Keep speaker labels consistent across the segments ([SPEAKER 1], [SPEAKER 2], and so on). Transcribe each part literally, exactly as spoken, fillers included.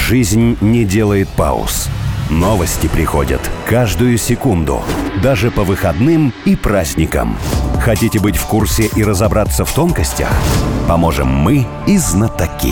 [SPEAKER 1] Жизнь не делает пауз. Новости приходят каждую секунду, даже по выходным и праздникам. Хотите быть в курсе и разобраться в тонкостях? Поможем мы и знатоки.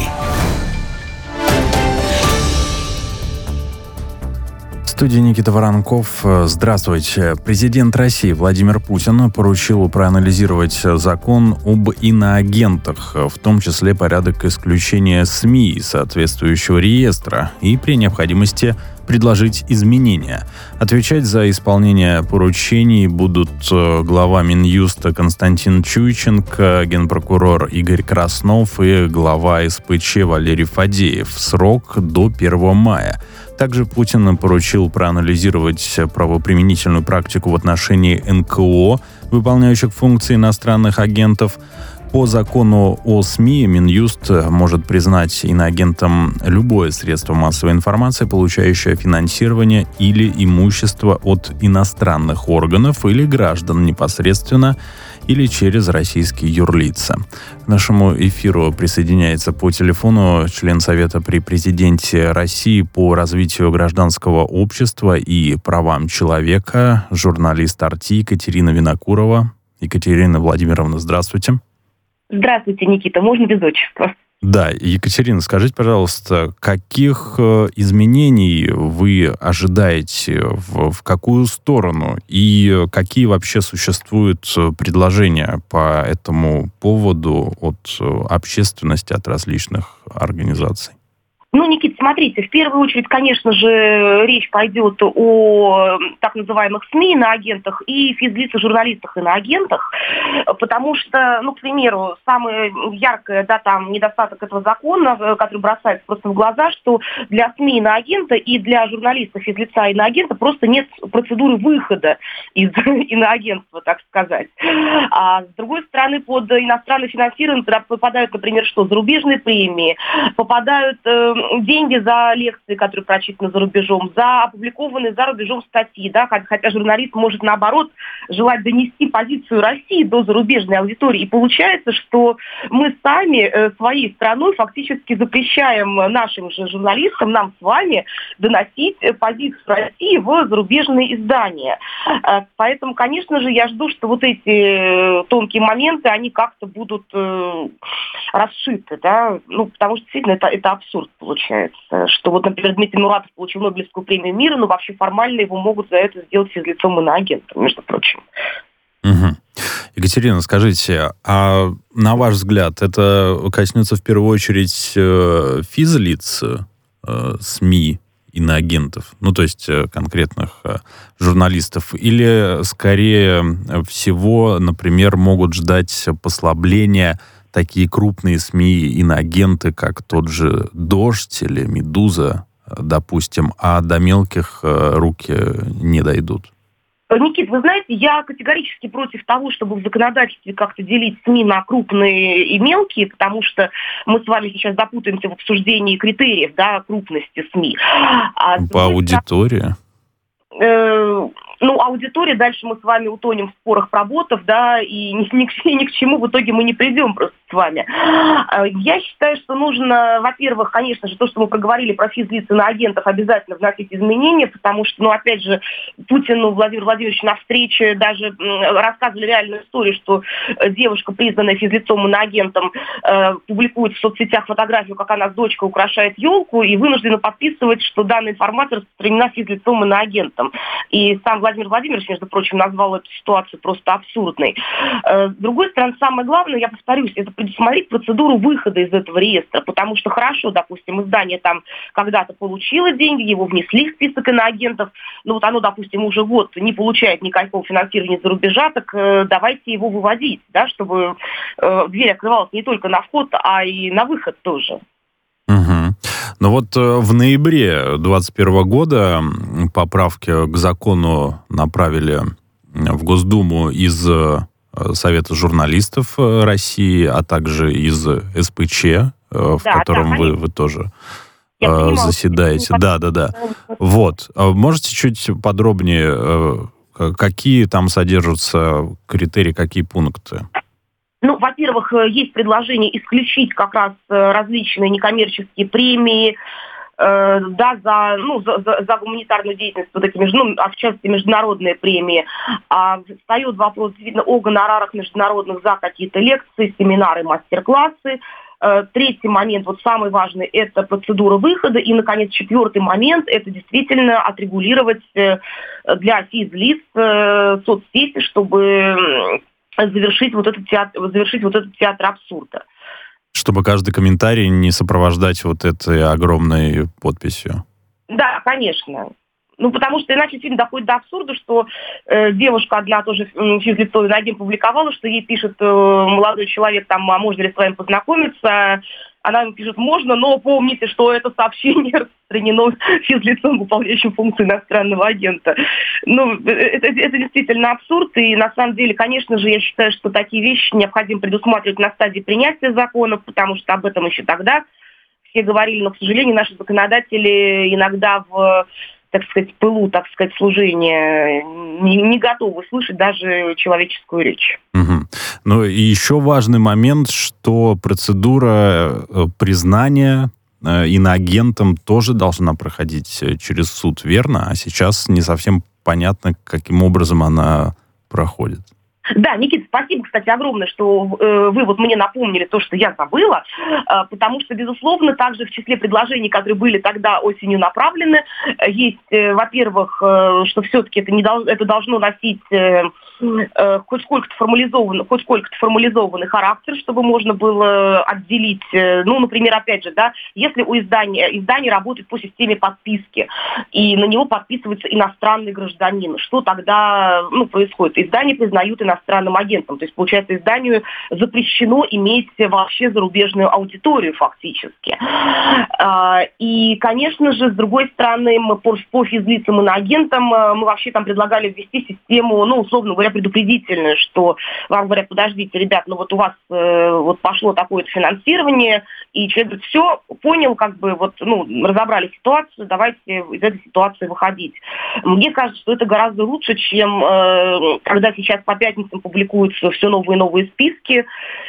[SPEAKER 2] В студии Никита Воронков. Здравствуйте. Президент России Владимир Путин поручил проанализировать закон об иноагентах, в том числе порядок исключения СМИ из соответствующего реестра и при необходимости предложить изменения. Отвечать за исполнение поручений будут глава Минюста Константин Чуйченко, генпрокурор Игорь Краснов и глава эс пэ че Валерий Фадеев. Срок до первого мая. Также Путин поручил проанализировать правоприменительную практику в отношении эн ка о, выполняющих функции иностранных агентов. По закону о СМИ Минюст может признать иноагентом любое средство массовой информации, получающее финансирование или имущество от иностранных органов или граждан непосредственно или через российские юрлица. К нашему эфиру присоединяется по телефону член Совета при президенте России по развитию гражданского общества и правам человека, журналист ар ти Екатерина Винокурова. Екатерина Владимировна, здравствуйте.
[SPEAKER 3] Здравствуйте, Никита. Можно без отчества?
[SPEAKER 2] Да, Екатерина, скажите, пожалуйста, каких изменений вы ожидаете, в, в какую сторону, и какие вообще существуют предложения по этому поводу от общественности, от различных организаций?
[SPEAKER 3] Ну, Никита, смотрите, в первую очередь, конечно же, речь пойдет о так называемых СМИ иноагентах и физлицах, журналистах иноагентах, потому что, ну, к примеру, самый яркий, да, там, недостаток этого закона, который бросается просто в глаза, что для СМИ иноагента и для журналиста, физлица иноагента просто нет процедуры выхода из иноагентства, так сказать. А с другой стороны, под иностранное финансирование туда попадают, например, что, зарубежные премии, попадают деньги за лекции, которые прочитаны за рубежом, за опубликованные за рубежом статьи, да, хотя журналист может, наоборот, желать донести позицию России до зарубежной аудитории. И получается, что мы сами э, своей страной фактически запрещаем нашим же журналистам, нам с вами, доносить позицию России в зарубежные издания. Э, поэтому, конечно же, я жду, что вот эти тонкие моменты, они как-то будут э, расшиты, да, ну, потому что действительно это, это абсурд получается, что вот, например, Дмитрий Муратов получил Нобелевскую премию мира, но вообще формально его могут за это сделать физлицом иноагентом, между прочим.
[SPEAKER 2] Угу. Екатерина, скажите, а на ваш взгляд, это коснется в первую очередь э, физлиц, э, СМИ, иноагентов, ну, то есть э, конкретных э, журналистов, или скорее всего, например, могут ждать послабления такие крупные СМИ, иноагенты, как тот же «Дождь» или «Медуза», допустим, а до мелких руки не дойдут?
[SPEAKER 3] Никит, вы знаете, я категорически против того, чтобы в законодательстве как-то делить СМИ на крупные и мелкие, потому что мы с вами сейчас запутаемся в обсуждении критериев, да, крупности СМИ. А
[SPEAKER 2] По аудитории?
[SPEAKER 3] Э- Ну, аудитория, дальше мы с вами утонем в спорах про ботов, да, и ни, ни, к, ни к чему в итоге мы не придем просто с вами. Я считаю, что нужно, во-первых, конечно же, то, что мы проговорили про физлиц и иноагентов, обязательно вносить изменения, потому что, ну, опять же, Путину Владимиру Владимировичу на встрече даже рассказывали реальную историю, что девушка, признанная физлицом иноагентом, э, публикует в соцсетях фотографию, как она с дочкой украшает елку, и вынуждена подписывать, что данная информация распространена физлицом иноагентом. И сам Владимир Владимирович, между прочим, назвал эту ситуацию просто абсурдной. С другой стороны, самое главное, я повторюсь, это предусмотреть процедуру выхода из этого реестра, потому что хорошо, допустим, издание там когда-то получило деньги, его внесли в список иноагентов, но вот оно, допустим, уже год не получает никакого финансирования за рубежа, так давайте его выводить, да, чтобы дверь открывалась не только на вход, а и на выход тоже.
[SPEAKER 2] Угу. Ну вот в ноябре двадцать первого года поправки к закону направили в Госдуму из Совета журналистов России, а также из эс пэ че, в да, котором да, вы, вы тоже Я э, заседаете. Да, да, да. Вот. Можете чуть подробнее, какие там содержатся критерии, какие пункты?
[SPEAKER 3] Ну, во-первых, есть предложение исключить как раз различные некоммерческие премии, э, да, за, ну, за, за, за гуманитарную деятельность, вот эти, ну, а в частности, международные премии. А встает вопрос, действительно, о гонорарах международных за какие-то лекции, семинары, мастер-классы. Третий момент, вот самый важный, это процедура выхода. И, наконец, четвертый момент, это действительно отрегулировать для физлиц соцсети, чтобы завершить вот этот театр, завершить вот этот театр абсурда.
[SPEAKER 2] Чтобы каждый комментарий не сопровождать вот этой огромной подписью.
[SPEAKER 3] Да, конечно. Ну, потому что иначе фильм доходит до абсурда, что э, девушка одна тоже физлицо инагент публиковала, что ей пишет э, молодой человек, там, а можно ли с вами познакомиться. Она ему пишет, можно, но помните, что это сообщение распространено физлицом, выполняющим функции иностранного агента. Ну, это, это действительно абсурд, и на самом деле, конечно же, я считаю, что такие вещи необходимо предусматривать на стадии принятия законов, потому что об этом еще тогда все говорили, но, к сожалению, наши законодатели иногда в, так сказать, пылу, так сказать, служения не, не готовы слышать даже человеческую речь.
[SPEAKER 2] Угу. Ну и еще важный момент, что процедура признания иноагентом тоже должна проходить через суд, верно? А сейчас не совсем понятно, каким образом она проходит.
[SPEAKER 3] Да, Никита, спасибо, кстати, огромное, что э, вы вот мне напомнили то, что я забыла, э, потому что, безусловно, также в числе предложений, которые были тогда осенью направлены, э, есть, э, во-первых, э, что все-таки это, не дол- это должно носить э, э, хоть сколько-то формализованный, хоть сколько-то формализованный характер, чтобы можно было отделить, э, ну, например, опять же, да, если у издания, издание работает по системе подписки, и на него подписывается иностранный гражданин, что тогда, ну, происходит? Издание признают иностранным иностранным агентом. То есть, получается, изданию запрещено иметь вообще зарубежную аудиторию фактически. И, конечно же, с другой стороны, мы по, по физлицам и иноагентам мы вообще там предлагали ввести систему, ну, условно говоря, предупредительную, что вам говорят, подождите, ребят, ну вот у вас вот пошло такое-то финансирование, и человек говорит, все, понял, как бы вот, ну, разобрали ситуацию, давайте из этой ситуации выходить. Мне кажется, что это гораздо лучше, чем когда сейчас по пятницам публикуются все новые и новые списки,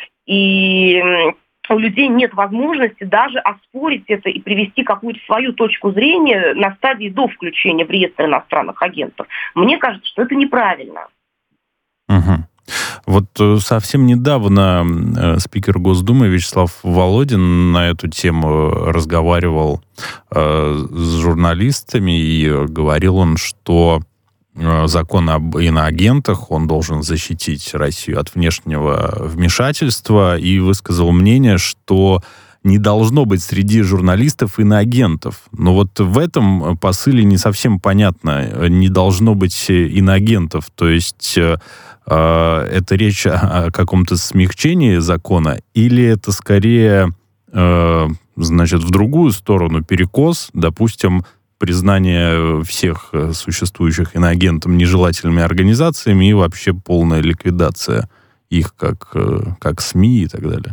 [SPEAKER 3] и у людей нет возможности даже оспорить это и привести какую-то свою точку зрения на стадии до включения в реестр иностранных агентов. Мне кажется, что это неправильно.
[SPEAKER 2] Угу. Вот совсем недавно э, спикер Госдумы Вячеслав Володин на эту тему разговаривал э, с журналистами, и говорил он, что закон об иноагентах, он должен защитить Россию от внешнего вмешательства, и высказал мнение, что не должно быть среди журналистов иноагентов. Но вот в этом посыле не совсем понятно. Не должно быть иноагентов. То есть э, это речь о каком-то смягчении закона, или это скорее, э, значит, в другую сторону перекос, допустим, признание всех существующих иноагентом нежелательными организациями и вообще полная ликвидация их как, как СМИ и так далее.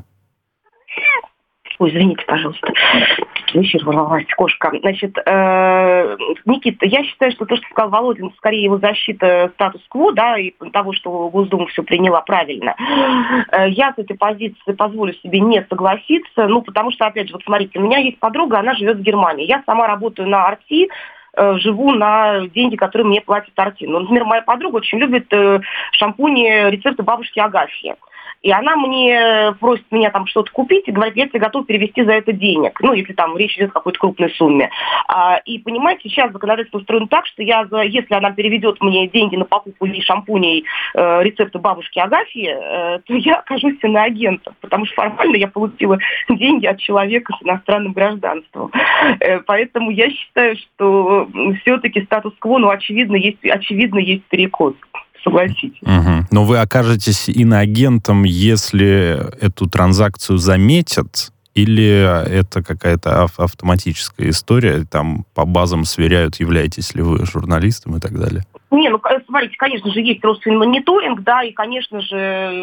[SPEAKER 3] Ой, извините, пожалуйста. В эфир ворвалась кошка. Значит, э, Никита, я считаю, что то, что сказал Володин, скорее его защита статус-кво, да, и того, что Госдума все приняла правильно. Э, я с этой позиции позволю себе не согласиться, ну, потому что, опять же, вот смотрите, у меня есть подруга, она живет в Германии. Я сама работаю на Арти, э, живу на деньги, которые мне платит Арти. Ну, например, моя подруга очень любит э, шампуни рецепты бабушки Агафьи. И она мне просит меня там что-то купить и говорит, я тебе готов перевести за это денег. Ну, если там речь идет о какой-то крупной сумме. А, и понимаете, сейчас законодательство устроено так, что я, за, если она переведет мне деньги на покупку ей шампуней э, рецепта бабушки Агафьи, э, то я окажусь иноагентом. Потому что формально я получила деньги от человека с иностранным гражданством. Э, поэтому я считаю, что все-таки статус-кво, ну, очевидно, есть, очевидно, есть перекос. Согласитесь.
[SPEAKER 2] Угу. Но вы окажетесь иноагентом, если эту транзакцию заметят, или это какая-то ав- автоматическая история, там по базам сверяют, являетесь ли вы журналистом и так далее?
[SPEAKER 3] Не, ну, смотрите, конечно же, есть родственный мониторинг, да, и, конечно же,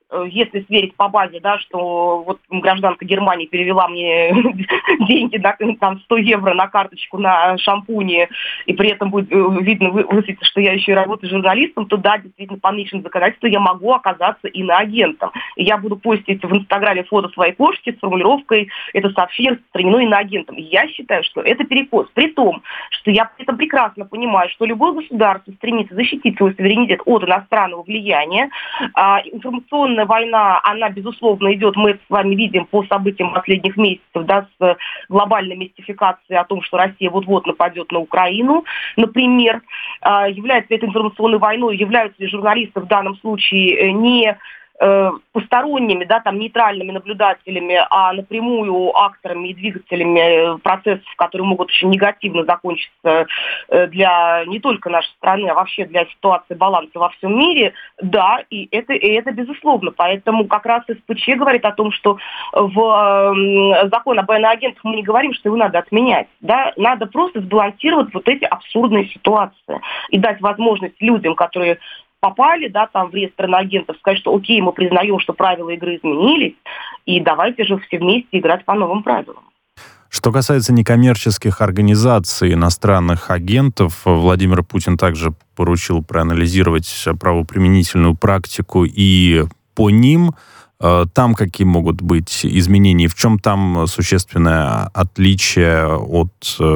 [SPEAKER 3] если сверить по базе, да, что вот гражданка Германии перевела мне деньги, да, там сто евро на карточку на шампуни, и при этом будет видно, высветится, что я еще и работаю журналистом, то да, действительно, по нынешнему законодательству я могу оказаться иноагентом. И я буду постить в Инстаграме фото своей кошки с формулировкой «это сообщение распространено иноагентом». Я считаю, что это перекос. При том, что я при этом прекрасно понимаю, что любое государство стремится защитить свой суверенитет от иностранного влияния. А, информационная война, она, безусловно, идет, мы это с вами видим по событиям последних месяцев, да, с глобальной мистификацией о том, что Россия вот-вот нападет на Украину, например. А, является этой информационной войной, являются ли журналисты в данном случае не посторонними, да, там, нейтральными наблюдателями, а напрямую акторами и двигателями процессов, которые могут очень негативно закончиться для не только нашей страны, а вообще для ситуации баланса во всем мире, да, и это, и это безусловно. Поэтому как раз СПЧ говорит о том, что в закон об иноагентах мы не говорим, что его надо отменять, да, надо просто сбалансировать вот эти абсурдные ситуации и дать возможность людям, которые попали, да, там в реестр иноагентов, сказать, что окей, мы признаем, что правила игры изменились, и давайте же все вместе играть по новым правилам.
[SPEAKER 2] Что касается некоммерческих организаций иностранных агентов, Владимир Путин также поручил проанализировать правоприменительную практику и по ним, там какие могут быть изменения, в чем там существенное отличие от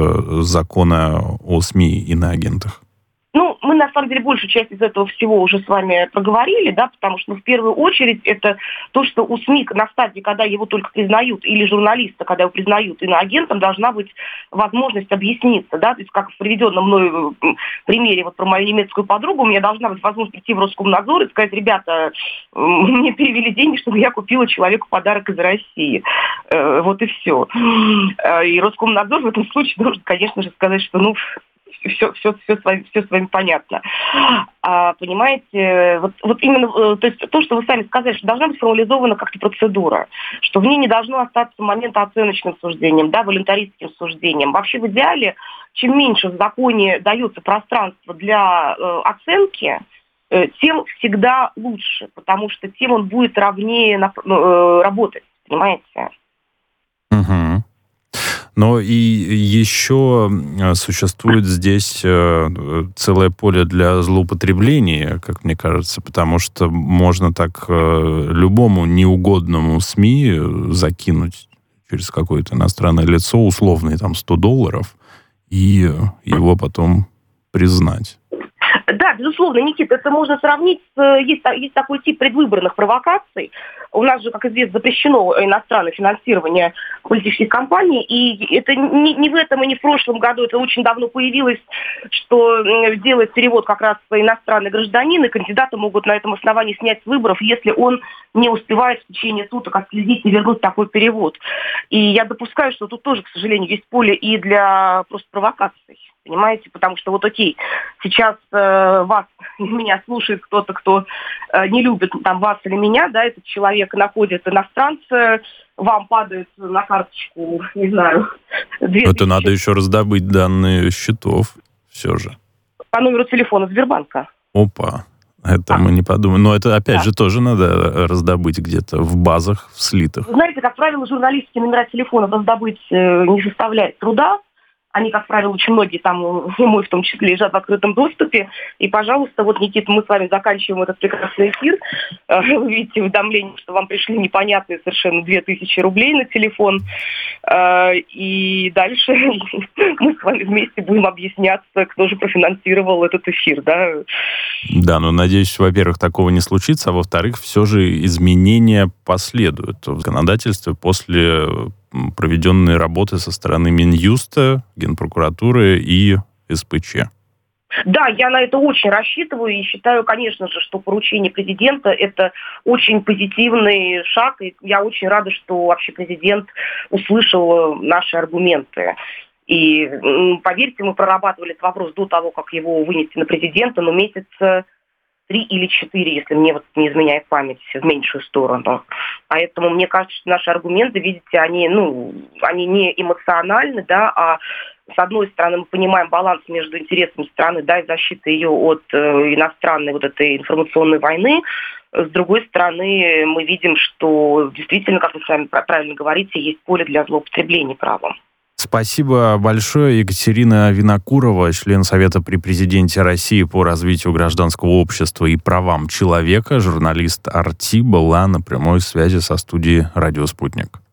[SPEAKER 2] закона о СМИ и иноагентах?
[SPEAKER 3] Ну, мы, на самом деле, большую часть из этого всего уже с вами проговорили, да, потому что, ну, в первую очередь, это то, что у СМИ на стадии, когда его только признают, или журналиста, когда его признают иноагентом, должна быть возможность объясниться, да, то есть, как в приведенном мной примере вот про мою немецкую подругу, у меня должна быть возможность прийти в Роскомнадзор и сказать: ребята, мне перевели деньги, чтобы я купила человеку подарок из России. Вот и все. И Роскомнадзор в этом случае должен, конечно же, сказать, что, ну, Все, все, все, с вами, все с вами понятно. А, понимаете, вот, вот именно то, есть, то, что вы сами сказали, что должна быть формализована как-то процедура, что в ней не должно остаться момента оценочным суждением, да, волюнтаристским суждением. Вообще в идеале, чем меньше в законе дается пространство для э, оценки, э, тем всегда лучше, потому что тем он будет ровнее на, э, работать, понимаете?
[SPEAKER 2] Угу. Но и еще существует здесь целое поле для злоупотребления, как мне кажется, потому что можно так любому неугодному СМИ закинуть через какое-то иностранное лицо условные там сто долларов и его потом признать.
[SPEAKER 3] Да, безусловно, Никита, это можно сравнить с... Есть, есть такой тип предвыборных провокаций. У нас же, как известно, запрещено иностранное финансирование политических кампаний, и это не, не в этом и не в прошлом году, это очень давно появилось, что делает перевод как раз иностранный гражданин, и кандидаты могут на этом основании снять с выборов, если он не успевает в течение суток отследить и вернуть такой перевод. И я допускаю, что тут тоже, к сожалению, есть поле и для просто провокаций. Понимаете, потому что вот окей, сейчас э, вас, меня слушает кто-то, кто э, не любит там вас или меня, да, этот человек находит иностранца, вам падает на карточку, не знаю, две тысячи.
[SPEAKER 2] Это надо еще раздобыть данные счетов все же.
[SPEAKER 3] По номеру телефона Сбербанка.
[SPEAKER 2] Опа, это а. мы не подумали. Но это, опять да. же, тоже надо раздобыть где-то в базах, в слитых.
[SPEAKER 3] Знаете, как правило, журналистские номера телефонов раздобыть э, не составляет труда. Они, как правило, очень многие там, и мой в том числе, лежат в открытом доступе. И, пожалуйста, вот, Никита, мы с вами заканчиваем этот прекрасный эфир. Вы видите уведомление, что вам пришли непонятные совершенно две тысячи рублей на телефон. И дальше мы с вами вместе будем объясняться, кто же профинансировал этот эфир, да?
[SPEAKER 2] Да, но, надеюсь, во-первых, такого не случится, а во-вторых, все же изменения последуют в законодательстве после проведенные работы со стороны Минюста, Генпрокуратуры и СПЧ.
[SPEAKER 3] Да, я на это очень рассчитываю и считаю, конечно же, что поручение президента – это очень позитивный шаг, и я очень рада, что вообще президент услышал наши аргументы. И поверьте, мы прорабатывали этот вопрос до того, как его вынести на президента, но месяца три или четыре, если мне вот не изменяет память, в меньшую сторону. Поэтому мне кажется, что наши аргументы, видите, они, ну, они не эмоциональны, да, а С одной стороны, мы понимаем баланс между интересами страны, да, и защитой ее от э, иностранной вот этой информационной войны. С другой стороны, мы видим, что действительно, как вы сами правильно говорите, есть поле для злоупотребления правом.
[SPEAKER 2] Спасибо большое. Екатерина Винокурова, член Совета при президенте России по развитию гражданского общества и правам человека, журналист ар ти, была на прямой связи со студией «Радио Спутник».